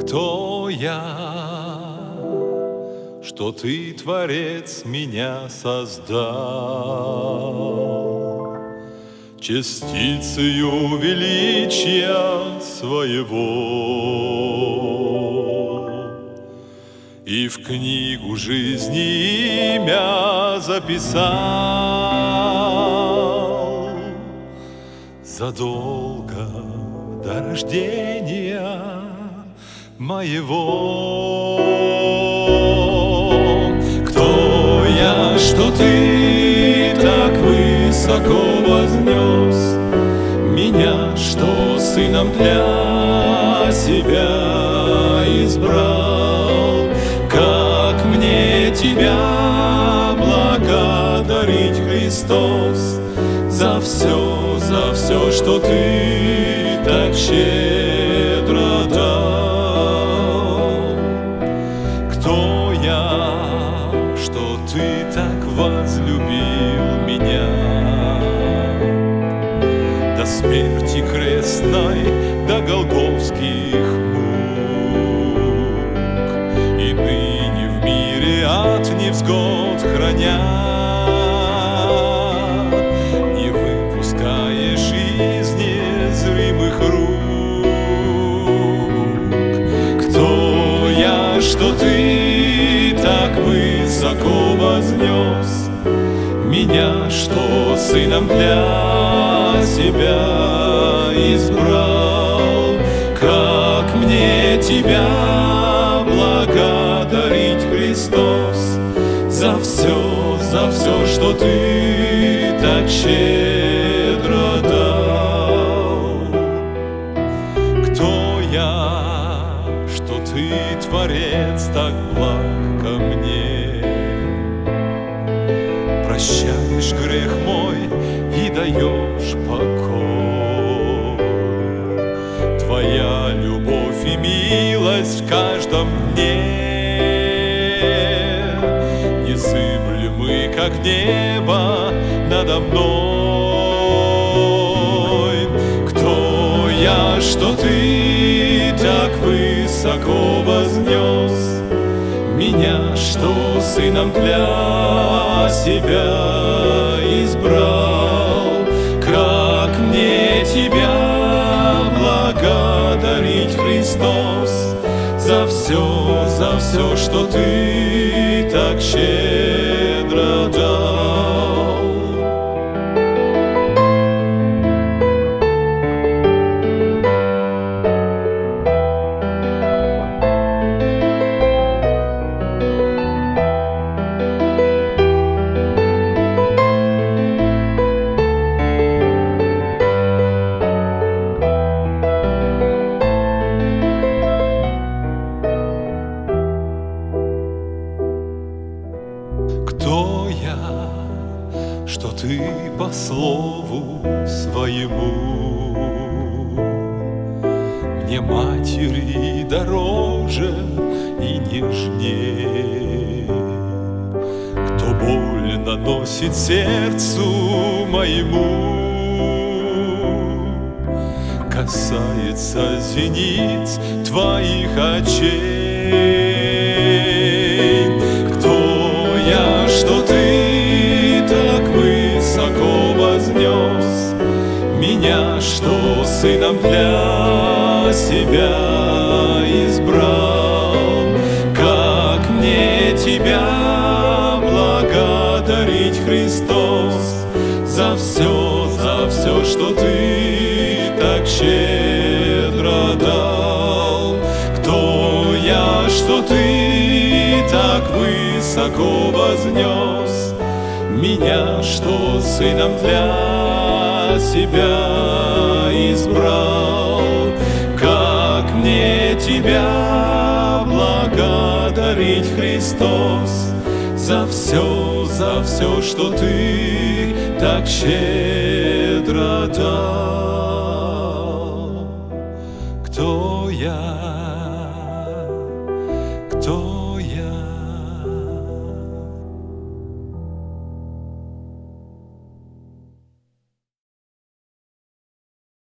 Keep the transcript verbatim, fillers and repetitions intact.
Кто я, что ты, Творец, меня создал частицею величия своего, и в книгу жизни имя записал задолго до рождения моего. Кто я, что ты так высоко вознес меня, что сыном для себя избрал? Как мне тебя благодарить, Христос, за все, за все, что ты так щедро дал. Кто я, что ты так возлюбил меня до смерти крестной, до голгофских мук, и ныне в мире от невзгод храня, не выпускаешь из незримых рук. Кто я, что ты так высоко вознес меня, что сыном для себя избрал? Как мне тебя благодарить, Христос, за все, за все, что ты так щедро дал. Кто я, что ты, Творец, так благ ко мне, прощаешь грех мой и даешь покой. Твоя любовь и милость в каждом дне незыблемы, как небо надо мной. Кто я, что ты так высоко вознес меня, что сыном для себя избрал? Как мне тебя благодарить, Христос, за все, за все, что ты так щедро дал. Кто я, что ты по слову своему мне матери дороже и нежнее? Кто боль наносит сердцу моему, касается зениц твоих очей? Что ты так высоко вознес меня, что сыном для себя избрал? Как мне тебя благодарить, Христос, за все, за все, что ты так щедро дал? Кто я, что ты так высоко вознес меня, что сыном для себя избрал? Как мне тебя благодарить, Христос, за все, за все, что ты так щедро дал? Кто я,